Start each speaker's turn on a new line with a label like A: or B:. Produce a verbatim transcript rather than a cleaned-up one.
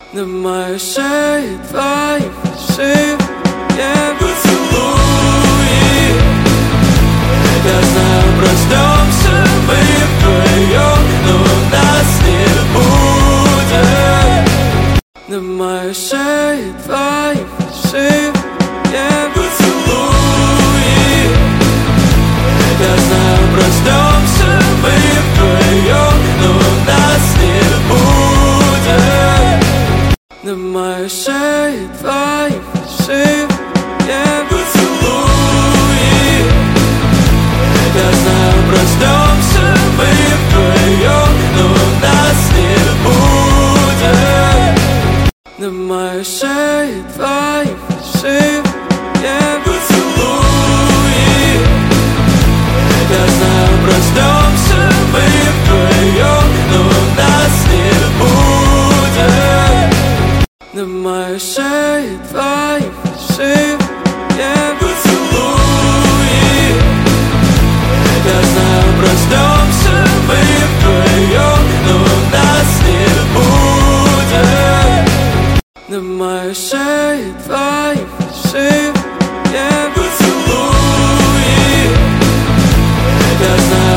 A: На моей шее твои фальшивые поцелуи. Я знаю, проснемся мы вдвоем, но нас не будет. На моей шее твои фальшивые поцелуи. Я знаю, проснемся мы вдвоем, но нас не будет. На моей шее твои фальшивые поцелуи. Я знаю, проснемся мы вдвоем, но нас не будет. На моей шее твои фальшивые поцелуи. Я знаю, проснемся мы вдвоем, но нас не будет. На моей шее твои фальшивые поцелуи. Я знаю, проснемся мы вдвоем, но нас не будет. На моей шее твои